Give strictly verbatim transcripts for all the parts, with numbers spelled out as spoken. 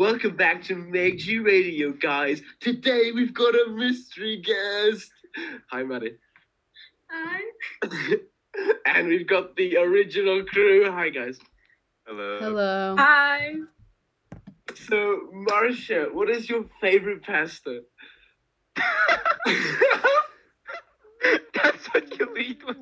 welcome back to Make G Radio, guys. Today we've got a mystery guest. Hi, Maddie. Hi. And we've got the original crew. Hi, guys. Hello. Hello. Hi. So, Marcia, what is your favorite pasta? That's what you lead with.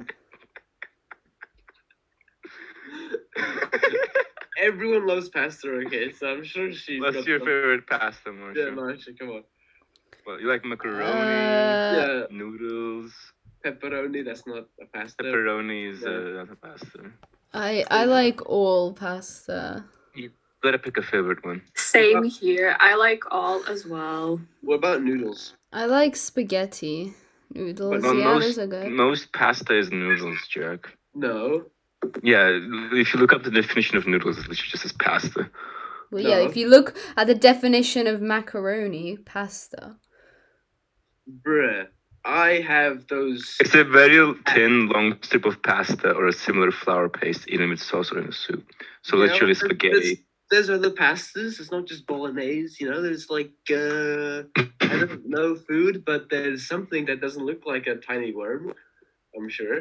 Everyone loves pasta, okay? So I'm sure she. What's your favorite pasta, Marcia? Yeah, Marcia, come on. Well, you like macaroni, Uh, Yeah, noodles, pepperoni. That's not a pasta. pepperoni is Yeah. uh, not a pasta. I I like all pasta. You gotta pick a favorite one. Same here. I like all as well. What about noodles? I like spaghetti noodles. Well, yeah, most, those are good. most pasta is noodles, Jack. No. Yeah, if you look up the definition of noodles, it literally just says pasta. Well, yeah, No. if you look at the definition of macaroni, pasta. Bruh. I have those. It's a very thin, long strip of pasta or a similar flour paste eaten with sauce or in a soup. So Yeah, literally but spaghetti. There's other pastas. It's not just bolognese. You know, there's like uh, I don't know food, but there's something that doesn't look like a tiny worm. I'm sure.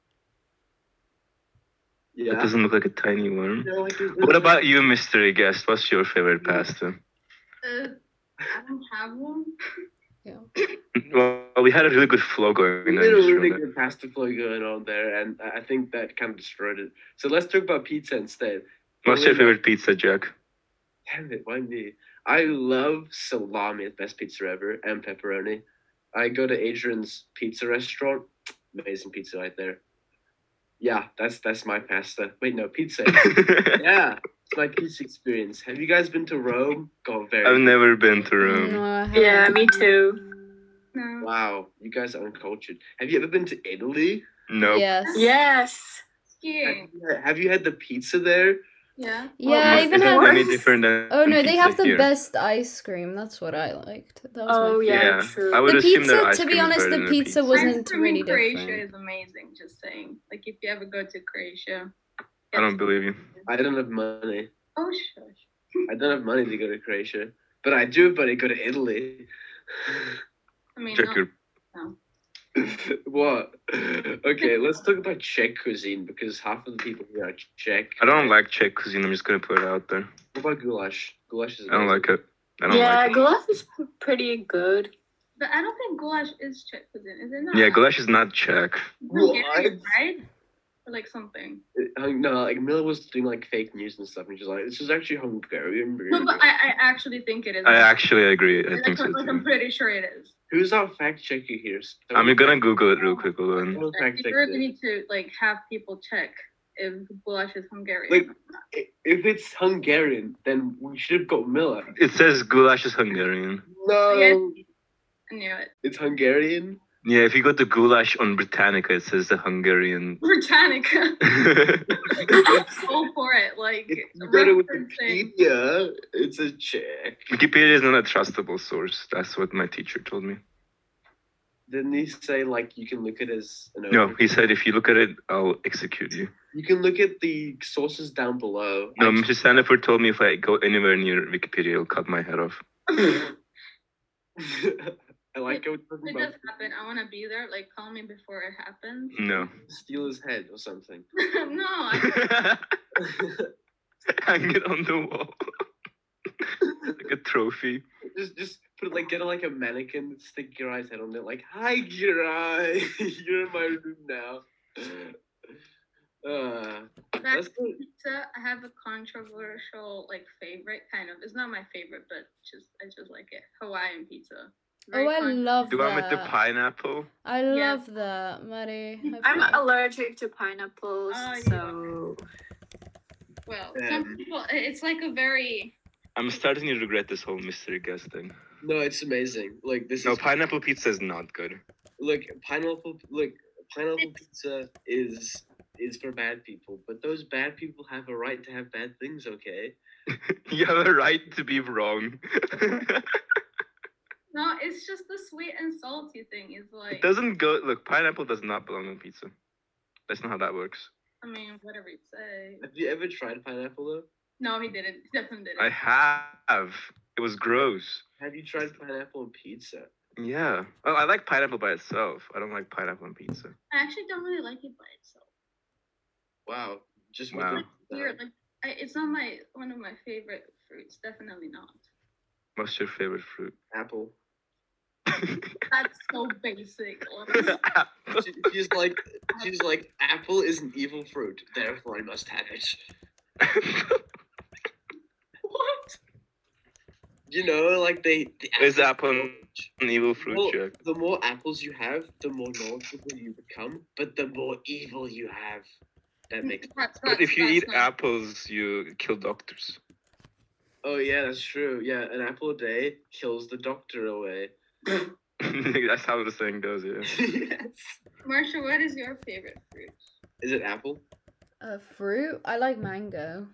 That Yeah. doesn't look like a tiny worm. You know, like it- What about you, mystery guest? What's your favorite pasta? Uh, I don't have one. Yeah. Well, we had a really good flow going We on. had a this really room. good pasta flow going on there, and I I think that kind of destroyed it. So let's talk about pizza instead. What's your favorite pizza, Jack? Damn it, why me? I love salami, the best pizza ever, and pepperoni. I go to Adrian's Pizza Restaurant. Amazing pizza right there. Yeah, that's that's my pasta. Wait, no, pizza. Yeah, it's my pizza experience. Have you guys been to Rome? God, very. I've never been to Rome. No, I Yeah, haven't. me too. No. Wow, you guys are uncultured. Have you ever been to Italy? Nope. Yes. Yes. Have Skiing. you, have you had the pizza there? Yeah. Yeah, Well, I Is even it had. worse. any different than Oh no, they pizza have the here? best ice cream. That's what I liked. That was Oh, my yeah. favorite. Yeah, true. I would The assume pizza, their ice to be cream is honest, better the than their pizza pizza. wasn't Ice cream really in Croatia different. is amazing. Just saying. Like if you ever go to Croatia. I don't believe you. I don't have money. Oh shush. I don't have money to go to Croatia, but I do have money to go to Italy. I mean, Check no. your. What? Okay, let's talk about Czech cuisine because half of the people here are Czech. I don't like Czech cuisine. I'm just gonna put it out there. What about goulash? Goulash is. I don't like it. I don't Yeah, like it. goulash is p- pretty good. But I don't think goulash is Czech cuisine, is it not? Yeah, goulash is not Czech. Hungarian, right? Or like something. Uh, No, like Miller was doing like fake news and stuff, and she's like, "This is actually Hungarian." No, but I, I actually think it is. I actually agree. I like, think so like, I'm too. pretty sure it is. Who's our fact checker here? I'm gonna Google it real quick. Hold on. Someone fact You check really this. need to like have people check if goulash is Hungarian. Like, i- if it's Hungarian, then we should have got Miller. It says goulash is Hungarian. No, Yes. I knew it. it's Hungarian. Yeah, if you go to goulash on Britannica, it says the Hungarian. Britannica. Wikipedia Go for it. Like If you go to referencing. Wikipedia, it's a Czech. is not a trustable source. That's what my teacher told me. Didn't he say like you can look at it as an No, overview? he said if you look at it, I'll execute you. You can look at the sources down below. No, I Mister Sandiford told me if I go anywhere near Wikipedia, he'll cut my head off. I like how we're talking It about does happen. I want to be there. Like, call me before it happens. No. steal his head or something. no. I, Hang it on the wall. Like a trophy. just just put like get like a mannequin, stick your eyes head on it, like, "Hi Girai, you're in my room now." Uh, back that's to pizza. I have a controversial like favorite kind of. It's not my favorite, but just I just like it. Hawaiian pizza. Oh, I con- love The one with the that. pineapple. I Yeah. love that, Mari. I I'm forgot. allergic to pineapples, Oh, you so Well, Um, some people. It's like a very. I'm starting to regret this whole mystery guest thing. No, it's amazing. Like this No, is pineapple pizza is not good. look pineapple. Look, pineapple pizza is is for bad people, but those bad people have a right to have bad things. Okay. You have a right to be wrong. No, it's just the sweet and salty thing. Is like. It doesn't go. Look, pineapple does not belong on pizza. That's not how that works. I mean, whatever you say. Have you ever tried pineapple though? No, he didn't. He definitely didn't. I have. It was gross. Have you tried pineapple on pizza? Yeah. Well, I like pineapple by itself. I don't like pineapple on pizza. I actually don't really like it by itself. Wow. Just Wow. with the, Weird. Like, I, it's not my one of my favorite fruits. Definitely not. What's your favorite fruit? apple. That's so basic. She, she's like, she's like, apple is an evil fruit, therefore I must have it. What? You know, like they. The Is apple orange. an evil fruit, Well, Jack? the more apples you have, the more knowledgeable you become, but the more evil you have. That makes. That's, But that's, if you that's eat not- apples, you kill doctors. Oh yeah, that's true. Yeah, an apple a day kills the doctor away. That's how the saying goes, yeah. Yes. Marsha, what is your favorite fruit? Is it apple? A fruit? I like mango.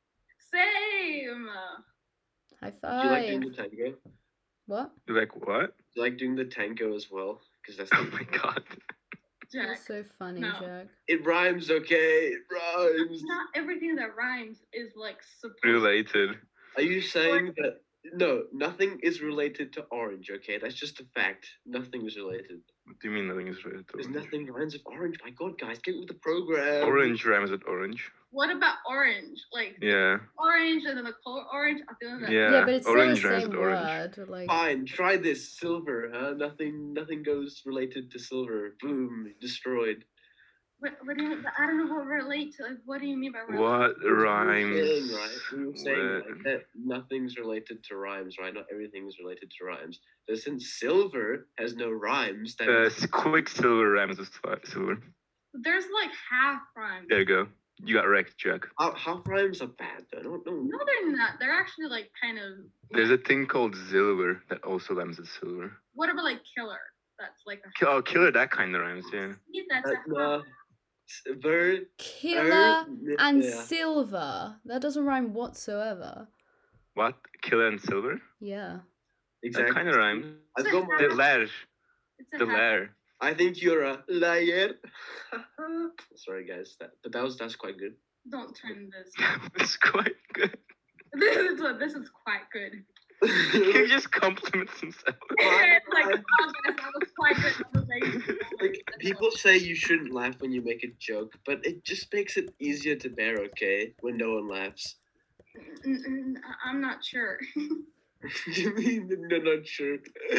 Same. High Do you like doing five. the tango? Do What? Like what? you like doing the tango as well? Because that's Oh the, my god. Jack. That's so funny, No. Jack. it rhymes, okay? It rhymes. Not everything that rhymes is like supposed. Related. Are you saying that? No, nothing is related to orange. Okay, that's just a fact. Nothing is related. What do you mean nothing is related to There's orange? nothing rhymes with orange. My God, guys, get with the program. Orange rhymes with orange. What about orange? Like Yeah. orange and then the color orange. I feel that. Yeah. Yeah, but it's still orange the rhymes same with orange. word. Like, Fine, try this. Silver, huh? Nothing, nothing goes related to silver. Boom, destroyed. What, what do you? I don't know what relate to. Like, what do you mean by relate? What We were rhymes? saying, right? We were saying with- like, that nothing's related to rhymes, right? Not everything is related to rhymes. So since silver has no rhymes, that Uh, means- Quicksilver rhymes with fi- silver. There's like half rhymes. There you go. You got wrecked, Jack. half, half rhymes are bad though. No, no. No, they're not. They're actually like kind of. There's a thing called silver that also rhymes with silver. What about like killer? That's like a. Ki- Oh, killer, that kind of rhymes, yeah. See, that's Uh, a no. S- Bird, killer bird, and yeah. silver. That doesn't rhyme whatsoever. What? Killer and silver? Yeah. Exactly. That kind of rhymes. I've got my- The lair. It's a The half. lair. I think you're a liar. Sorry, guys, that, but that was that's quite good. Don't turn this. It's quite good. This is this is quite good. He just compliments himself. It's like, oh, guys, that was quite good. That was amazing. Like people say you shouldn't laugh when you make a joke, but it just makes it easier to bear. Okay, when no one laughs. Mm, mm, I'm not sure. You mean they're not sure?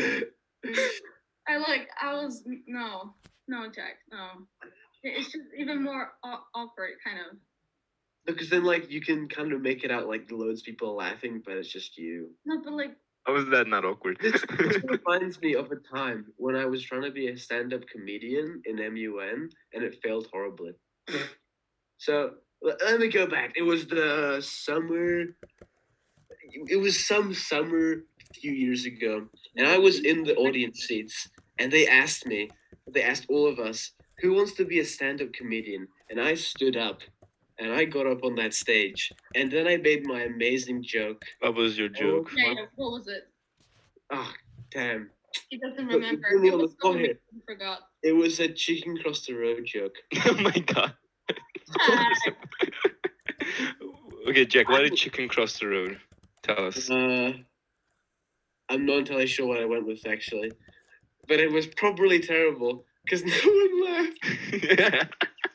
I like. I was no, no, Jack, no. It- It's just even more aw- awkward, kind of. Because then, like, you can kind of make it out like loads of people are laughing, but it's just you. No, but like, How is that not awkward? This, this reminds me of a time when I was trying to be a stand-up comedian in M U N, and it failed horribly. So l- let me go back. It was the summer. It was some summer a few years ago, and I was in the audience seats, and they asked me, they asked all of us, who wants to be a stand-up comedian? And I stood up, and I got up on that stage, and then I made my amazing joke. What was your joke? yeah, yeah, what was it? Ah, damn. He doesn't Look, remember. it's only It on the was so forehead. amazing, I forgot. It was a chicken cross the road joke. Oh my god. Okay, Jack, why did chicken cross the road? Tell us. Uh, I'm not entirely sure what I went with actually, but it was probably terrible because no one laughed.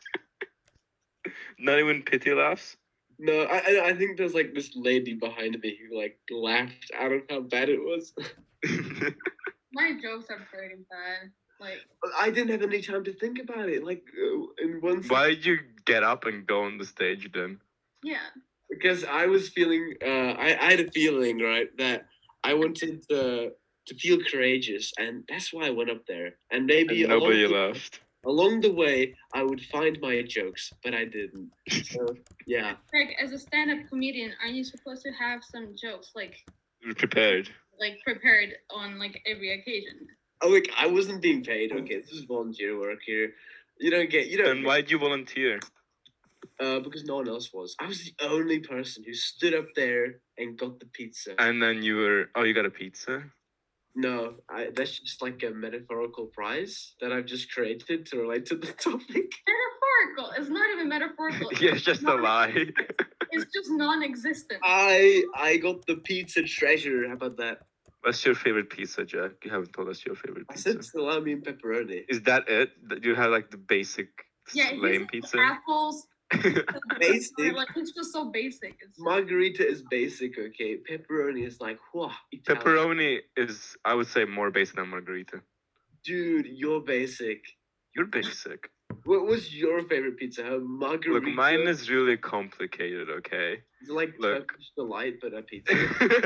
Not even pity laughs? No, I I- I think there's like this lady behind me who like laughed out of how bad it was. My jokes are pretty bad. Like, But I didn't have any time to think about it. Like uh, in one second, Why did you get up and go on the stage then? yeah. because I was feeling uh I, I had a feeling right that I wanted to to feel courageous, and that's why I went up there. And maybe And nobody along the- laughed. along the way I would find my jokes, but I didn't. So yeah. Like, as a stand-up comedian, aren't you supposed to have some jokes like, Prepared. like prepared on like every occasion? Oh, look, I wasn't being paid. Okay, this is volunteer work here. You don't get. You don't. And why did you volunteer? Uh, because no one else was. I was the only person who stood up there and got the pizza. And then you were, oh, you got a pizza? No, I, that's just like a metaphorical prize that I've just created to relate to the topic. Metaphorical. It's not even metaphorical. Yeah, it's just a lie. It's just non-existent. I I got the pizza treasure. How about that? What's your favorite pizza, Jack? You haven't told us your favorite I pizza. said salami and pepperoni. Is that it? That you have like the basic Yeah, he's lame like pizza? apples. Basic. Like it's just so basic. It's Margarita is basic, okay. Pepperoni is like, whoa, Italian. Pepperoni is, I would say, more basic than margarita. Dude, you're basic. You're basic. What was your favorite pizza? Huh? Margarita. Look, mine is really complicated, okay? It's like Look. Turkish delight, but a pizza.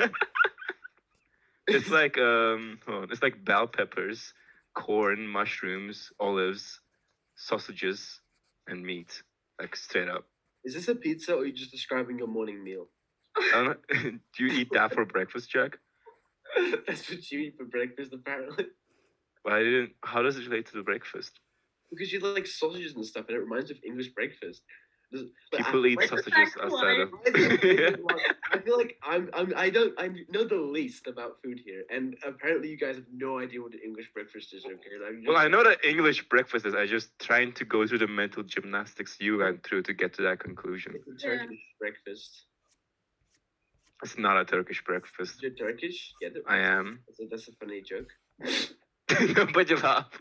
It's like um, hold on, it's like bell peppers, corn, mushrooms, olives, sausages, and meat, like straight up. Is this a pizza or are you just describing your morning meal? I don't know, do you eat that for breakfast, Jack? That's what you eat for breakfast, apparently. But I didn't. How does it relate to the breakfast? Because you like sausages and stuff, and it reminds you of English breakfast. Does- but People I- eat like- sausages outside of. I think- I feel like I'm, I'm I don't I know the least about food here, and apparently you guys have no idea what the English breakfast is. Okay, I'm Well, just- I know that English breakfast is. I just trying to go through the mental gymnastics you went through to get to that conclusion. It's a Turkish breakfast. It's not a Turkish breakfast. You're Turkish? Yeah, that- I am. That's a, that's a funny joke. Nobody laughed.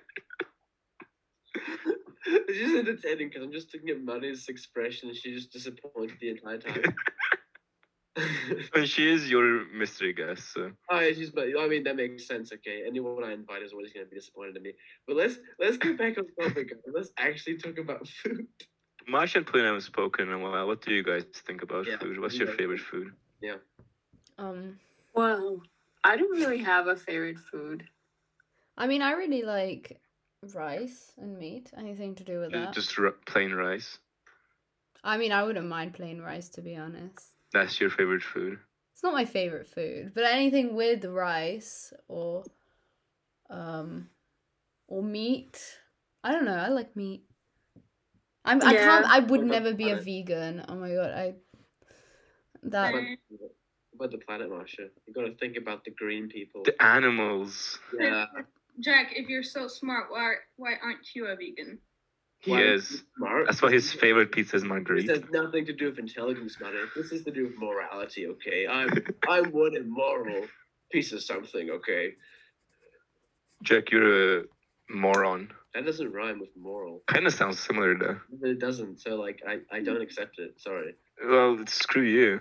It's just entertaining because I'm just looking at Mari's expression and she's just disappointed the entire time. And she is your mystery guest, so. Oh, yeah, she's, but I mean that makes sense. Okay, anyone I invite is always going to be disappointed in me. But let's let's get back on topic. guys. Let's actually talk about food. Marsh and Plin haven't spoken in a while. What do you guys think about Yeah, food? What's you your guys- favorite food? Um, Well, I don't really have a favorite food. I mean, I really like rice and meat. Anything to do with Ju- that. Just r- plain rice. I mean, I wouldn't mind plain rice, to be honest. That's your favorite food. It's not my favorite food, but anything with rice or um or meat. I don't know. I like meat. I'm. I Yeah. can't. I would What about never be a planet? vegan. Oh my god. I. That. About, about the planet, Marsha. You got to think about the green people. The animals. Yeah, Jack, if you're so smart, why why aren't you a vegan? He Why is. smart. That's why his favorite pizza is This margarita. has nothing to do with intelligence, man. This is to do with morality. Okay, I'm I'm one immoral piece of something. Okay, Jack, you're a moron. that doesn't rhyme with moral. Kind of sounds similar though. But it doesn't. So like, I I don't accept it. Sorry. Well, screw you.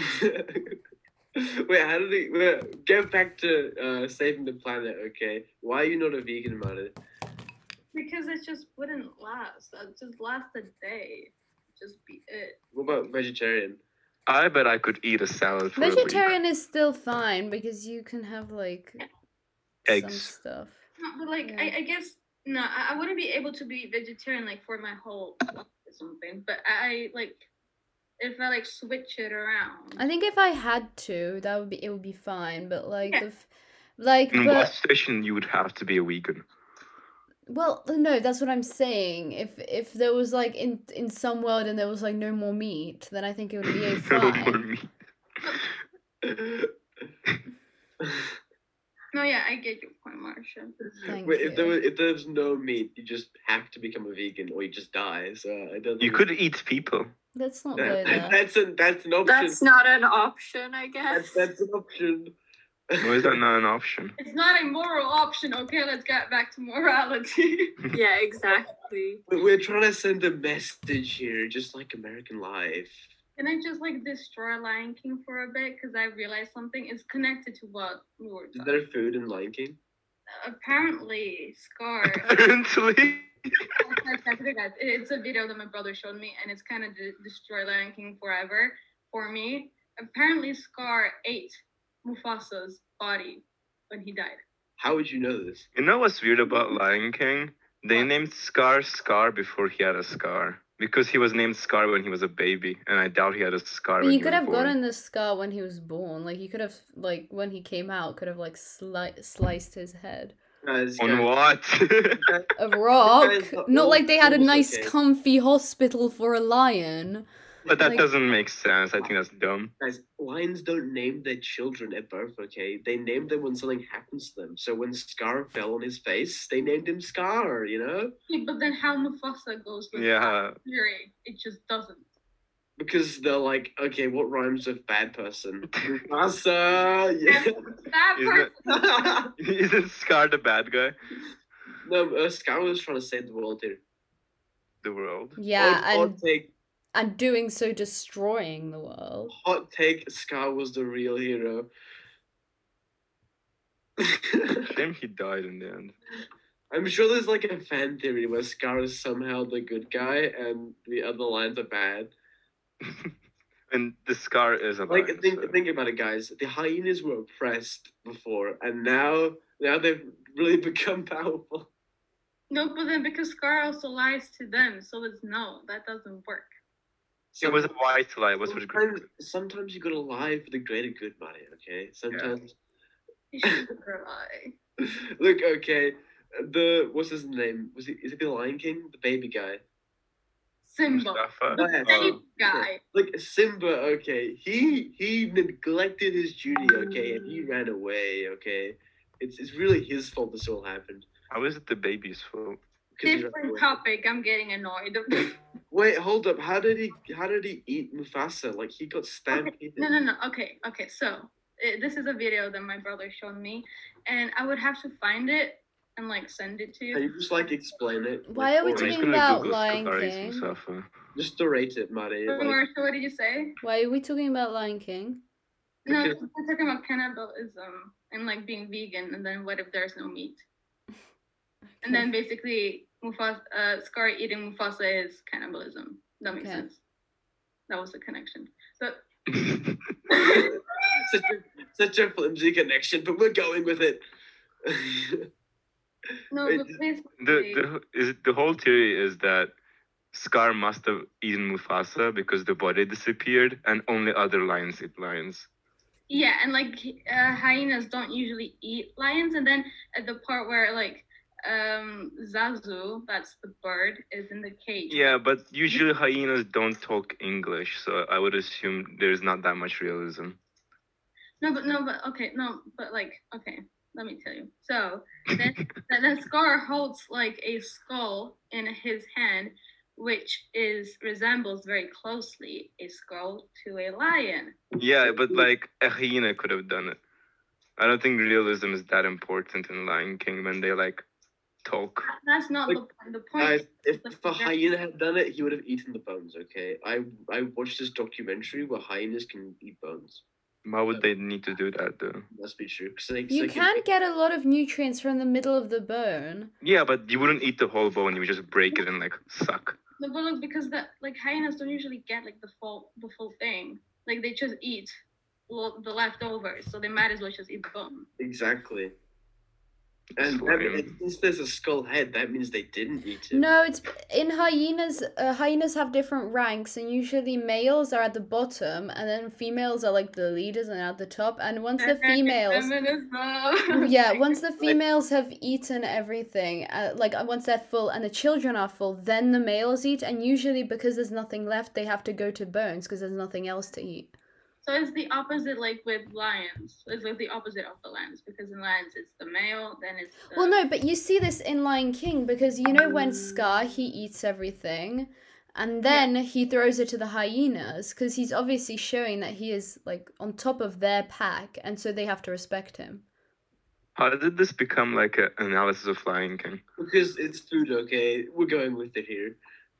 Wait, how did he wait, get back to uh, saving the planet? Okay, why are you not a vegan about it? Because it just wouldn't last. I'd just last a day. Just be it. What about vegetarian? I bet I could eat a salad for a week. Vegetarian is still fine because you can have like some Eggs. stuff. No, but like Yeah. I, I guess no, I, I wouldn't be able to be vegetarian like for my whole life or something. But I like if I like switch it around. I think if I had to, that would be it would be fine. But like Yeah. the, f- like In what but situation you would have to be a vegan? well no, that's what I'm saying. If if there was like in in some world and there was like no more meat, then I think it would be a No more fine. meat. No, yeah, I get your point, Marsha. Thank Wait, if there you. was, if there's no meat, you just have to become a vegan, or you just die. So I don't. You think- could eat people. Let's not That- go there. that's an that's an option. That's not an option, I guess. That's, that's an option. Why is that not an option? It's not a moral option, okay? Let's get back to morality. Yeah, exactly. We- We're trying to send a message here, just like American life. Can I just like destroy Lion King for a bit? Because I realized something is connected to what we were Is talking there food in Lion King? Apparently, Scar. Apparently. Guys, it's a video that my brother showed me, and it's kind of de- destroy Lion King forever for me. Apparently, Scar ate Mufasa's body when he died. How would you know this? You know what's weird about Lion King? They What? named Scar Scar before he had a scar. Because he was named Scar when he was a baby, and I doubt he had a scar But when he he could was have born. gotten the scar when he was born. Like he could have, like when he came out, could have like sli- sliced his head. Guys, On guys, what? A rock. Guys, are Not all like they had a fools, nice, okay? comfy hospital for a lion. But that Like- doesn't make sense. I think that's dumb. guys, lions don't name their children at birth, okay? They name them when something happens to them. So when Scar fell on his face, they named him Scar, you know? Yeah, but then how Mufasa goes with Yeah. that theory, it just doesn't. Because they're like, okay, what rhymes with bad person? Mufasa. Yeah. That Isn't person. it, isn't Scar the bad guy? No, uh, Scar was trying to save the world here. The world. Yeah, hot, hot and take, and doing so destroying the world. hot take. Scar was the real hero. Shame he died in the end. I'm sure there's like a fan theory where Scar is somehow the good guy and the other lions are bad. And the Scar is a Like lion, think so- think about it, guys. The hyenas were oppressed before, and now now they've really become powerful. No, but then because Scar also lies to them, so it's no, that doesn't work. It was a white lie. It was for the sometimes, group. sometimes you gotta lie for the greater good, Mario. Okay. Sometimes. You should never lie. Look, okay. The what's his name? Was it? Is it the Lion King? The baby guy. Simba. Mustafa. No, yeah, Baby Oh. guy. Like Simba, okay. He he neglected his duty, okay, and he ran away, okay. It's it's really his fault this all happened. How is it the baby's fault? 'Cause he ran Different away. topic. I'm getting annoyed. Wait, hold up. How did he how did he eat Mufasa? Like he got Okay, stampeded. no, no, no. Okay, okay. So uh, this is a video that my brother showed me, and I would have to find it and like send it to Can you. you just like explain it? Why Like, are we or- I'm just talking gonna about Google Lion Scar eats King? Mustafa. Just to rate it, Maddie. Wait, Like, Marsha, what did you say? Why are we talking about Lion King? No, Because- we're talking about cannibalism and like being vegan, and then what if there's no meat? And then basically, Mufasa, uh, Scar eating Mufasa is cannibalism. That makes Okay. sense. That was the connection. So such a such a flimsy connection, but we're going with it. no, Wait, but did- basically, the the is the whole theory is that Scar must have eaten Mufasa because the body disappeared, and only other lions eat lions. yeah, and like uh, hyenas don't usually eat lions, and then at the part where like um Zazu, that's the bird, is in the cage. Yeah, but usually hyenas don't talk English, so I would assume there's not that much realism. No, but no, but okay, no, but like okay, let me tell you. So then, then then Scar holds like a skull in his hand, which is resembles very closely a skull to a lion. Yeah, but like a hyena could have done it. I don't think realism is that important in Lion King when they like talk. That's not Like, the point. The point Guys, is if a hyena had done it, he would have eaten the bones. Okay, I I watched this documentary where hyenas can eat bones. Why would they need to do that though? Must be true. 'Cause they, You they can get a lot of nutrients from the middle of the bone. Yeah, but you wouldn't eat the whole bone. You would just break it and like suck. no, but look, because the like hyenas don't usually get like the full the full thing. Like they just eat lo- the leftovers, so they might as well just eat the bone. Exactly. And, Slime. and since there's a skull head, that means they didn't eat it. No, it's in hyenas. Uh, hyenas have different ranks, and usually males are at the bottom, and then females are like the leaders and at the top. And once the females, Feminism. yeah, once the females have eaten everything, uh, like uh, once they're full and the children are full, then the males eat. And usually, because there's nothing left, they have to go to bones because there's nothing else to eat. So it's the opposite, like with lions. It's like the opposite of the lions, because in lions it's the male, then it's the... Well, no, but you see this in Lion King because you know when Scar he eats everything, and then he throws it to the hyenas because he's obviously showing that he is like on top of their pack, and so they have to respect him. How did this become like an analysis of Lion King? Because it's food, okay? We're going with it here.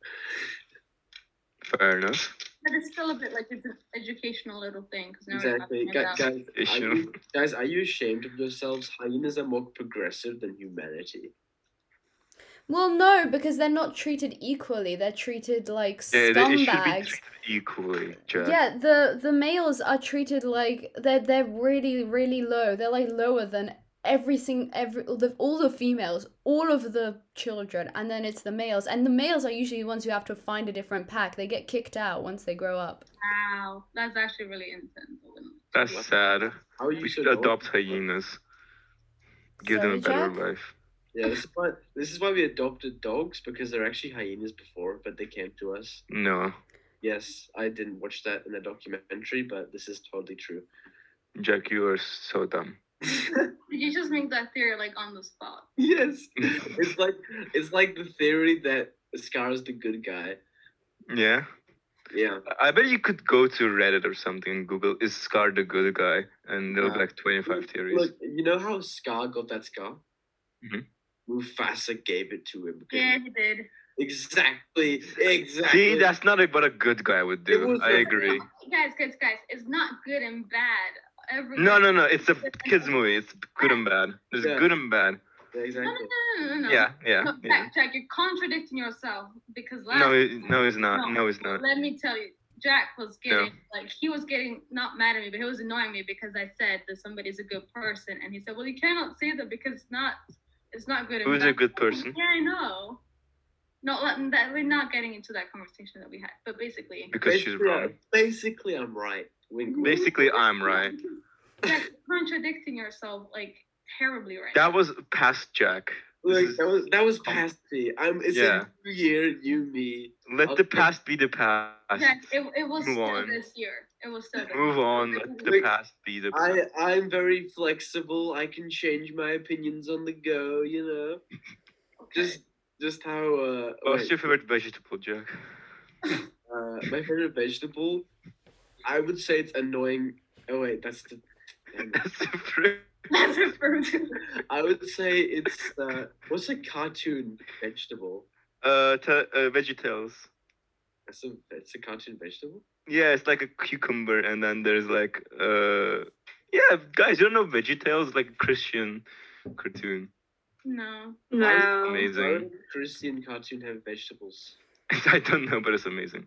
Fair enough. But it's still a bit like it's an educational little thing. Cause now we're Exactly. talking Gu- about- Guys, are Issue. you, guys, are you ashamed of yourselves? Hyenas are more progressive than humanity. Well, no, because they're not treated equally. They're treated like Yeah, they, it should be scumbags. treated equally, Jack. Yeah, the the males are treated like they're they're really really low. They're like lower than every sing every all the all the females, all of the children, and then it's the males. And the males are usually the ones who have to find a different pack. They get kicked out once they grow up. Wow, that's actually really intense. I wouldn't- That's sad. How are you We so should low? adopt hyenas. Give them a Sorry, better Jack? life. Yeah, this is why this is why we adopted dogs, because they're actually hyenas before, but they came to us. No, Yes, I didn't watch that in a documentary, but this is totally true. Jack, you are so dumb. Did you just make that theory like on the spot? Yes, it's like it's like the theory that Scar is the good guy. Yeah. Yeah. I bet you could go to Reddit or something and Google is Scar the good guy, and there'll be Yeah. like twenty-five theories. Look, you know how Scar got that scar? Mhm. Mufasa gave it to him. because- Yeah, he did. Exactly. Exactly. See, that's not like what a good guy would It do. was I a- agree. Guys, guys, guys, it's not good and bad. Every No, no, no. It's a kids movie. It's good and bad. There's Yeah. good and bad. Yeah, No, exactly. no, no, no, no. Yeah, yeah, No, yeah. Jack, Jack, you're contradicting yourself because last No, it- no, it's not. No, it's not. Let me tell you, Jack was getting like he was getting not mad at me, but he was annoying me because I said that somebody's a good person, and he said, "Well, you cannot say that because it's not, it's not good." and Who's a bad." good person? Yeah, I know. No, let- that we're not getting into that conversation that we had, but basically, Because she's Basically, wrong. I- basically, I'm right. Wink, wink. Basically, I'm right. Jack, you're contradicting yourself like terribly right That now. was past Jack. This Like is- that was that was past me. I'm. It's Yeah. a new year, you, me. Let the past be the past. Jack, it, it was Move still on. this year. It was still this Move year. on. Let the Like, past be the past. I I'm very flexible. I can change my opinions on the go. You know, Okay. just just how. Uh, What's wait, your favorite vegetable, Jack? uh, my favorite vegetable. I would say it's annoying. Oh wait, that's the. damn it. That's the fruit. That's it for I would say it's uh, what's a cartoon vegetable? Uh, te- uh, VeggieTales. That's a it's a cartoon vegetable. Yeah, it's like a cucumber, and then there's like uh, yeah, guys, you don't know VeggieTales, like a Christian cartoon. No. No. Amazing. Why would a Christian cartoon have vegetables? I don't know, but it's amazing.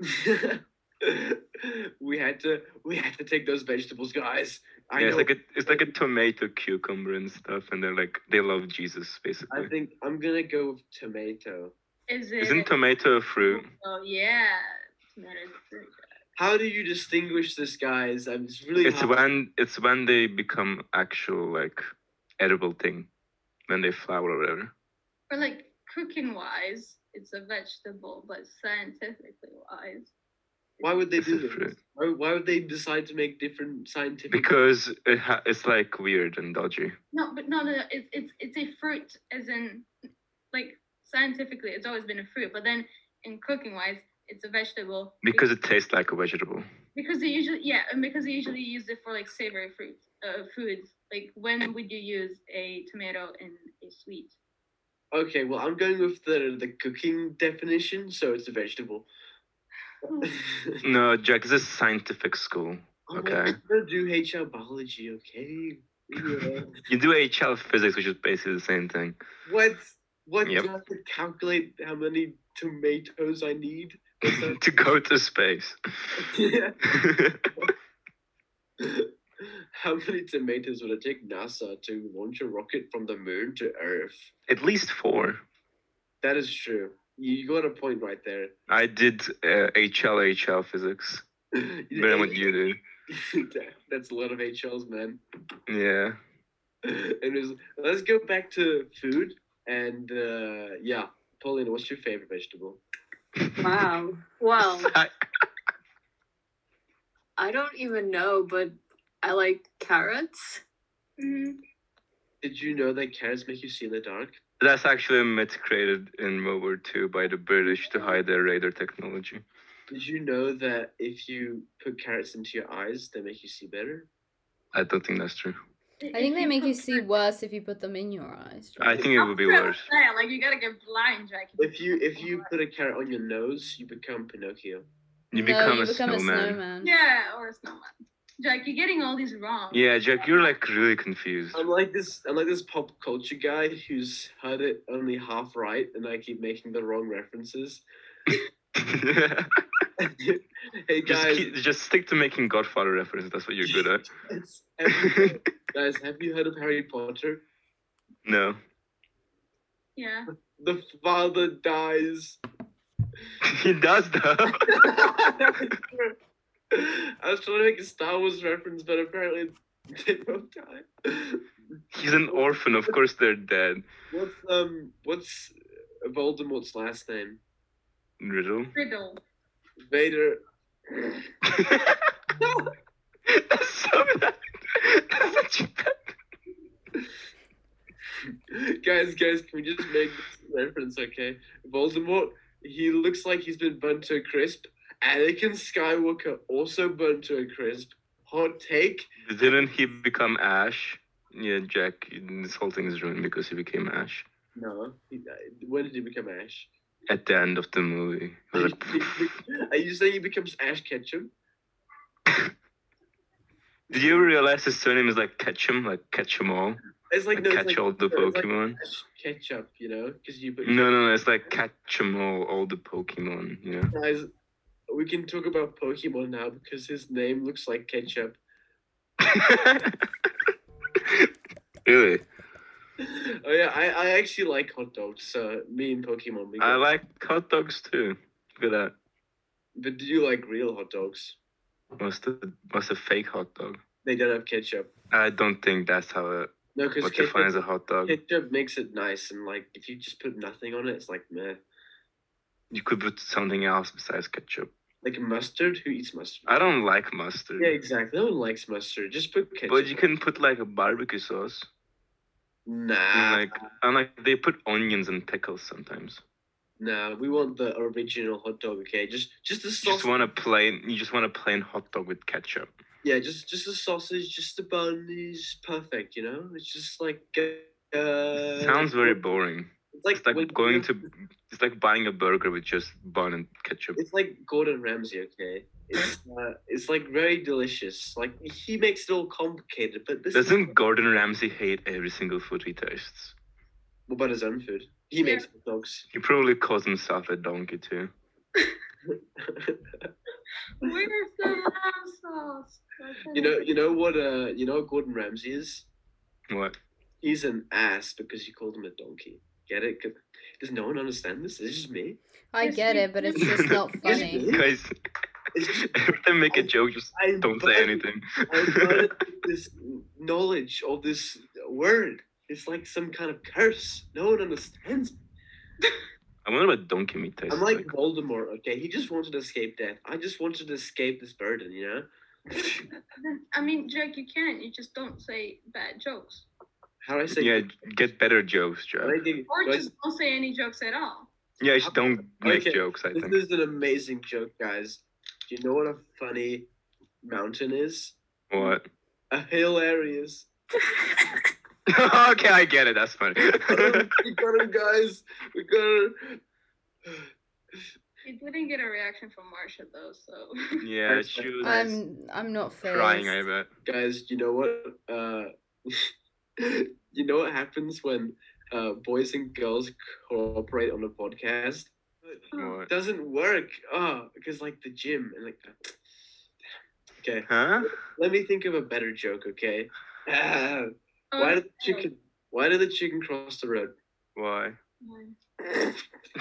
we had to we had to take those vegetables, guys. I yeah, know. it's like a it's like a tomato, cucumber, and stuff, and they're like they love Jesus I basically. think I'm gonna go with tomato. Is it? Isn't tomato a fruit? Oh yeah. Tomato is a fruit. How do you distinguish this, guys? I'm just really. It's hard- when it's when they become actual like edible thing, when they flower or whatever. Or like cooking wise, it's a vegetable, but scientifically wise. Why would they It's do a this? fruit. Why, why would they decide to make different scientific? Because it ha- it's like weird and dodgy. No, but no, no, no, it's it's it's a fruit, as in, like scientifically, it's always been a fruit. But then in cooking wise, it's a vegetable. Because it tastes like a vegetable. Because they usually yeah, and because they usually use it for like savory fruit uh foods. Like when would you use a tomato in a sweet? Okay, well, I'm going with the the cooking definition, so it's a vegetable. No, Jack, this is scientific school. I'm Okay. gonna do H L biology, okay? Yeah. You do H L physics, which is basically the same thing. What? What Yep. do I have to calculate how many tomatoes I need? What's that? To go to space. Yeah. How many tomatoes would it take NASA to launch a rocket from the moon to Earth? At least four. That is true. You you got a point right there. I did uh, H L H L physics. Better than what you did. That's a lot of H Ls, man. Yeah. Anyways, let's go back to food. And uh, yeah, Paulina, what's your favorite vegetable? Wow. Well, I- I don't even know, but I like carrots. Mm, Did you know that carrots make you see in the dark? That's actually a myth created in World War Two by the British to hide their radar technology. Did you know that if you put carrots into your eyes, they make you see better? I don't think that's true. I think they make you see worse if you put them in your eyes. I think it would be worse. Yeah, like you gotta get blind, Jack. If you if you put a carrot on your nose, you become Pinocchio. You no, become, you a, become snowman. a snowman. Yeah, or a snowman. Jack, you're getting all these wrong. Yeah, Jack, you're like really confused. I'm like this. I'm like this pop culture guy who's heard it only half right, and I keep making the wrong references. Hey just, guys, keep, just stick to making Godfather references. That's what you're good at. it's- have you- guys, have you heard of Harry Potter? No. Yeah. The father dies. He does though. I was trying to make a Star Wars reference, but apparently they both die. He's an orphan. Of course they're dead. What's um what's Voldemort's last name? Riddle. Riddle. Vader. That's so bad. That's such a bad. guys, guys, can we just make this reference, okay? Voldemort, he looks like he's been burnt to a crisp, Anakin Skywalker also burned to a crisp. Hot take. Didn't he become Ash? Yeah, Jack. This whole thing is ruined because he became Ash No. He, when did he become Ash? at the end of the movie. He Are was you, like, are you saying he becomes Ash Ketchum? did you ever realize his surname is like Ketchum, like catch 'em all, It's like, like no, it's catch like, all the no, it's like Pokemon? Ash Ketchup, you know? Because you put No, no, no. It's like catch 'em all, all the Pokemon. You know. guys. We can talk about Pokemon now because his name looks like ketchup. Really? Oh yeah, I, I actually like hot dogs. So me and Pokemon. We I go- like hot dogs too. Look at that. But do you like real hot dogs? What's the what's a fake hot dog? They don't have ketchup. I don't think that's how it No, because what defines a ketchup, hot dog. ketchup makes it nice, and like if you just put nothing on it, it's like meh. You could put something else besides ketchup. Like mustard. Who eats mustard? I don't like mustard. Yeah, exactly. No one likes mustard. Just put ketchup. But you can put like a barbecue sauce. Nah. And like and like they put onions and pickles sometimes. Nah, we want the original hot dog. Okay, just just the You sauce. just want a plain you just want a plain hot dog with ketchup. Yeah, just just the sausage, just the bun is perfect. You know, it's just like. Uh, Sounds very boring. It's like, It's like when- going to it's like buying a burger with just bun and ketchup. It's like Gordon Ramsay. Okay, it's uh, it's like very delicious. Like he makes it all complicated, but this is Doesn't Gordon Ramsay hate every single food he tastes? what about his own food. He Yeah. makes hot dogs. He probably calls himself a donkey too. Where's the lamb sauce? you know, you know what? Uh, you know what Gordon Ramsay is? What? He's an ass because you called him a donkey. Get it? 'Cause- Does no one understand this? It's just me. I Yes, get you it, but it's just not funny. Guys, It's just, every time I make a joke, just I don't but- say anything. I learned this knowledge of this word. It's like some kind of curse. No one understands. I wonder what donkey meat tastes I'm like like. Voldemort. Okay, he just wanted to escape death. I just wanted to escape this burden. You know. Then, I mean, Jack, you can't. You just don't say bad jokes. How do I say? Yeah, get better jokes, How Jack. do I get- Or do I- just don't say any jokes at all. Yeah, just don't make Okay, jokes, I This think. is an amazing joke, guys. Do you know what a funny mountain is? What? A hilarious. Okay, I get it. That's funny. we got him, guys. We got him. You didn't get a reaction from Marsha though, so. Yeah, she was I'm I'm not phased. crying, I bet. Guys, you know what? Uh, you know what happens when uh, boys and girls cooperate on a podcast? What? It doesn't work. Oh, because like the gym and like. Okay, Huh? let me think of a better joke. Okay. Ah, why did the chicken? Why did the chicken cross the road? Why? Oh,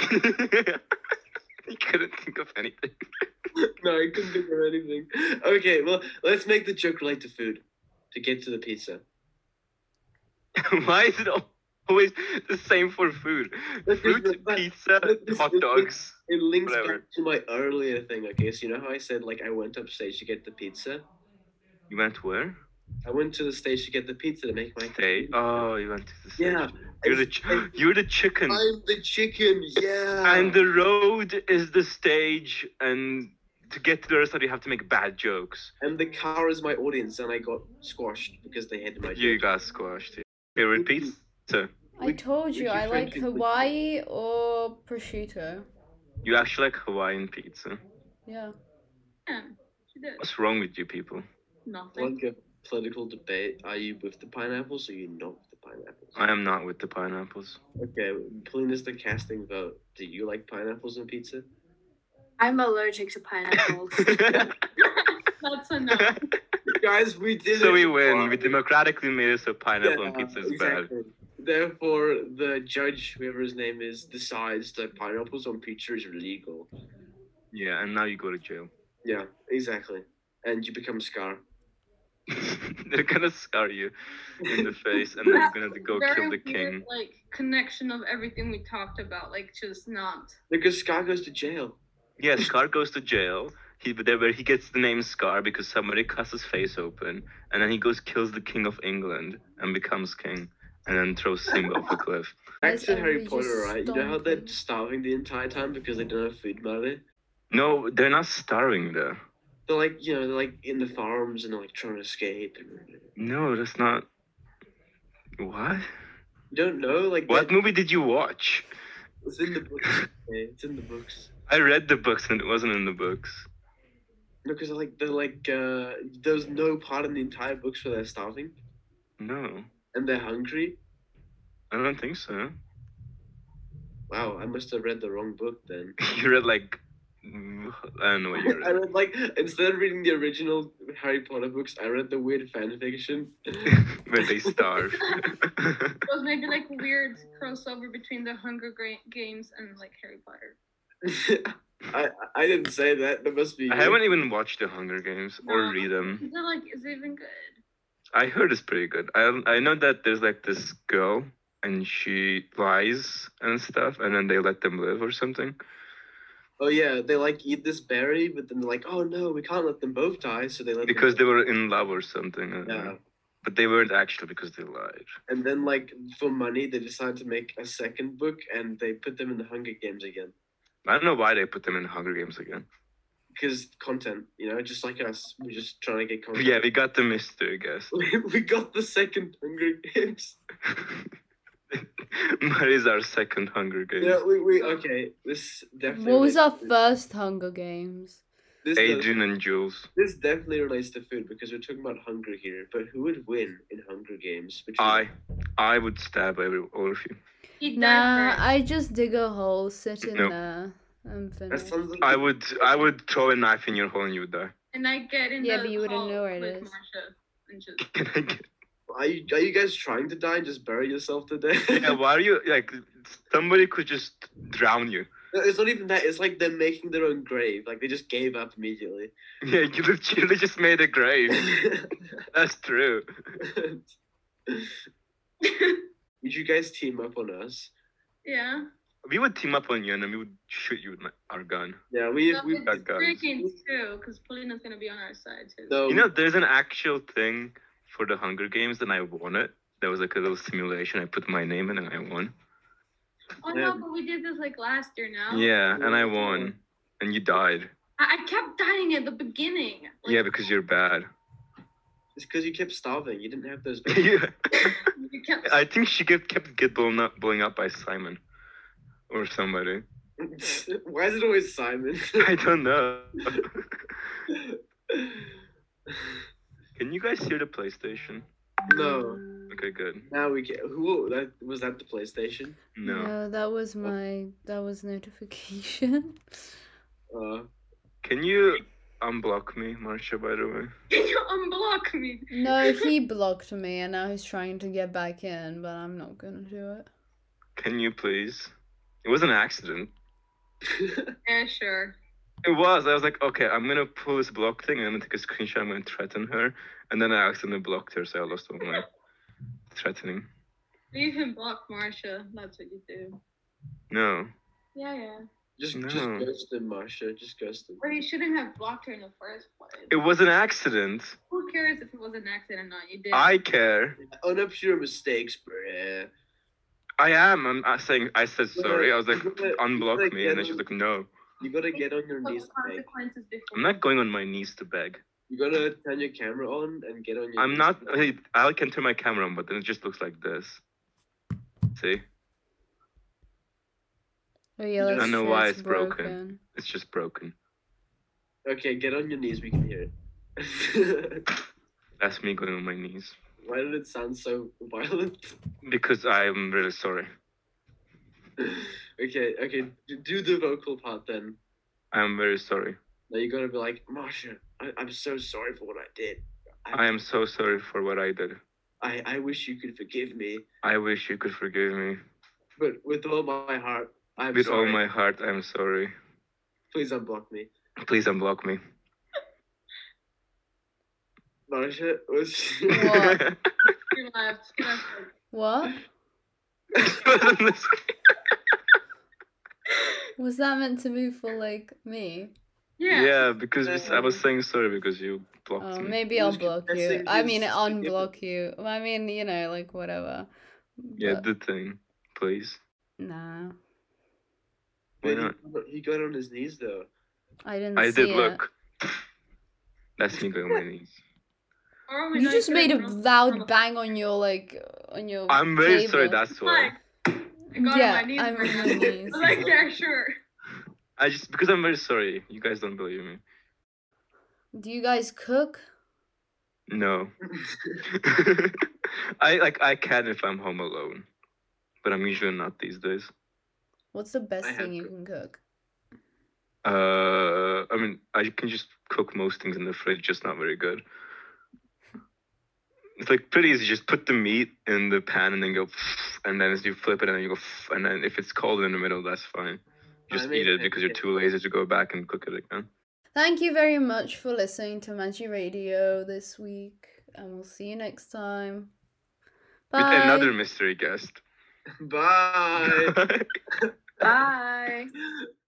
You couldn't think of anything. No, I couldn't think of anything. Okay, well, let's make the joke relate to food to get to the pizza. Why is it always the same for food? Because Fruit, the- pizza, but this- hot it- dogs. It links Whatever. back to my earlier thing. Okay, so you know how I said like I went upstage to get the pizza. You went where? I went to the stage to get the pizza to make my Stay. Oh, you went to the stage. Yeah, You're the I- ch- I- you're the chicken. I'm the chicken. Yeah. And the road is the stage, and to get to the other side, you have to make bad jokes. And the car is my audience, and I got squashed because they hated my You joke. got squashed. Yeah. Favorite pizza? I We- told you we I keep like drinking with- Hawaii or prosciutto. You actually like Hawaiian pizza. Yeah. yeah, she did. What's wrong with you people? Nothing. Like a political debate. Are you with the pineapples or are you not with the pineapples? I am not with the pineapples. Okay, clean is the casting vote. Do you like pineapples on pizza? I'm allergic to pineapples. That's enough. Guys, we did So it. we win. We democratically made it so pineapple on Yeah, pizza is bad. exactly. Therefore, the judge, whoever his name is, decides that pineapples on pizza is illegal. Yeah, and now you go to jail. Yeah, exactly. And you become Scar. They're gonna scar you in the face, and then you're gonna go Very kill the weird, king. like connection of everything we talked about, like just not. Because Scar goes to jail. Yeah, Scar goes to jail. He there where he gets the name Scar because somebody cuts his face open, and then he goes kills the king of England and becomes king, and then throws Simba off a cliff. Back Guys, to are Harry we Potter, just right? You know how they're stomping? starving the entire time because they don't have food money? No, they're not starving though. They're like, you know, they're like in the farms and they're like trying to escape. No, that's not. What? You don't know? Like, What that- movie did you watch? It's in the books. Okay, it's in the books. I read the books and it wasn't in the books. No, because like they're like uh, there's no part in the entire books where they're starving No, and they're hungry. I don't think so. Wow, I must have read the wrong book then. You read like. mm, I don't know what you I read. read like instead of reading the original Harry Potter books, I read the weird fan fiction. Where they starve. It was maybe like weird crossover between the Hunger Gra- Games and like Harry Potter. I I didn't say that. That must be. I you. haven't even watched the Hunger Games or No. read them. Is it like is it even good? I heard it's pretty good. I I know that there's like this girl and she lies and stuff, and then they let them live or something. Oh yeah, they like eat this berry, but then they're like, oh no, we can't let them both die, so they let them Because they live. were in love or something. I don't Yeah. know. But they weren't actually because they lied. And then like for money, they decided to make a second book, and they put them in the Hunger Games again I don't know why they put them in Hunger Games again. because content, you know, just like us, we're just trying to get content. Yeah, we got the mystery, I guess. we got the second Hunger Games. Mari's our second Hunger Games. Yeah, we, we okay. This definitely. What was relates our to- first Hunger Games? This, does- Adrian and Jules. this definitely relates to food because we're talking about hunger here. But who would win in Hunger Games? Between- I I would stab every all of you. Eat Nah, that first. I just dig a hole, sit in Nope. there, and That finish. sounds like I would I would throw a knife in your hole and you would die. And I get in Yeah, the but you wouldn't call know where it with is. Marsha and just Can I get- Are you, are you guys trying to die and just bury yourself to death? yeah, why are you like somebody could just drown you? No, it's not even that. It's like they're making their own grave. Like they just gave up immediately. Yeah, you literally just made a grave. That's true. Would you guys team up on us? yeah. We would team up on you and then we would shoot you with my, our gun. Yeah, we No, we. it's got guns. freaking too, because Polina's gonna be on our side too. No, You know, there's an actual thing for the Hunger Games and I won it. There was like a little simulation. I put my name in and I won. Oh no, but we did this like last year now. Yeah, and I won. And you died. I, I kept dying at the beginning. Like, Yeah, because you're bad. it's because you kept starving. You didn't have those. Yeah. you kept I think she kept kept get blown up blowing up by Simon. Or somebody. Why is it always Simon? I don't know. Can you guys hear the PlayStation? No. Okay, good. Now we get. Who that was that the PlayStation? No. No, that was my that was notification. Uh, Can you unblock me, Marsha, by the way? Can you unblock me? No, he blocked me, and now he's trying to get back in, but I'm not gonna do it. Can you please? It was an accident. Yeah, sure. It was. I was like, okay, I'm gonna pull this block thing and I'm gonna take a screenshot. I'm gonna threaten her, and then I accidentally blocked her, so I lost all my threatening. Leave him block Marsha. That's what you do. No. Yeah, yeah. just No. just ghost him, Marsha. Just ghost him. Or you shouldn't have blocked her in the first place. It was an accident. Who cares if it was an accident or not? You did. I care. Own up to your mistakes, bruh. I am. I'm uh, saying. I said sorry. I was like, You gotta- you unblock gotta me, and then get she's on- like, no. You gotta get on your Put knees the to beg. consequences before. I'm not going on my knees to beg. You gotta turn your camera on and get on your. I'm knees not. to beg. Hey, I can turn my camera on, but then it just looks like this. See? Oh yeah, I that's don't know true, why it's it's broken. It's just broken. Okay, get on your knees. We can hear it. That's me going on my knees. Why did it sound so violent? Because I'm really sorry. okay, okay. d- Do the vocal part then. I'm very sorry. Now you gotta be like, Marsha, I, I'm so sorry for what I did. I am so sorry for what I did. I, I wish you could forgive me, I wish you could forgive me. but with all my heart, I'm With sorry. all my heart, I'm sorry. Please unblock me. Please unblock me. Marsha, was What? She left. She left. What? Was that meant to be for like me? Yeah. Yeah, because we- I was saying sorry because you blocked Oh, me. maybe He I'll was block you. confessing I his mean, forgiveness. unblock you. I mean, you know, like whatever. Yeah, But- the thing. Please. Nah. Why Wait, not? he, he got on his knees though. I didn't I see did it. look. That's me going on my knees. Or we You know just could made a have grown loud from a- bang on your like on your I'm very sorry. table. That's why. Like, I got Yeah, on my knees. I'm for on my that. knees. I was like, yeah, sure. I just because I'm very sorry. You guys don't believe me. Do you guys cook? No. I like I can if I'm home alone, but I'm usually not these days. What's the best I thing have you cooked. can cook? Uh, I mean, I can just cook most things in the fridge, just not very good. It's like pretty easy. Just put the meat in the pan and then go, and then as you flip it and then you go, and then if it's cold in the middle, that's fine. I Just made eat it because you're pancakes. too lazy to go back and cook it again. Thank you very much for listening to Magi Radio this week, and we'll see you next time. With Bye. another mystery guest. Bye. Bye.